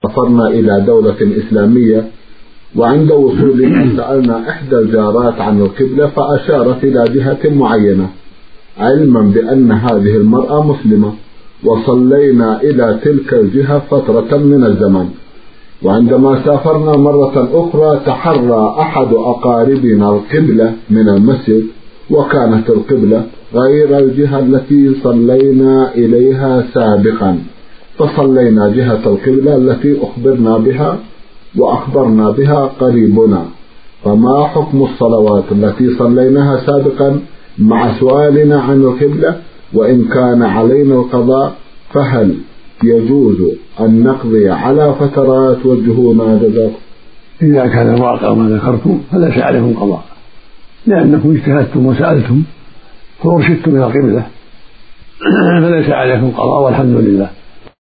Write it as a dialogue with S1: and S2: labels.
S1: سافرنا إلى دولة إسلامية، وعند وصولنا سألنا إحدى الجارات عن القبلة فأشارت إلى جهة معينة، علما بأن هذه المرأة مسلمة، وصلينا إلى تلك الجهة فترة من الزمن. وعندما سافرنا مرة أخرى تحرى أحد أقاربنا القبلة من المسجد، وكانت القبلة غير الجهة التي صلينا إليها سابقا، فصلينا جهة القبلة التي أخبرنا بها وأخبرنا بها قريبنا. فما حكم الصلوات التي صليناها سابقا مع سؤالنا عن القبلة؟ وإن كان علينا القضاء فهل يجوز أن نقضي على فترات؟ وجهونا جزاكم.
S2: إذا كان الواقع ما ذكرتم فليس عليكم قضاء، لأنكم اجتهدتم وسألتم فأرشدتم إلى القبلة، فليس عليكم قضاء والحمد لله.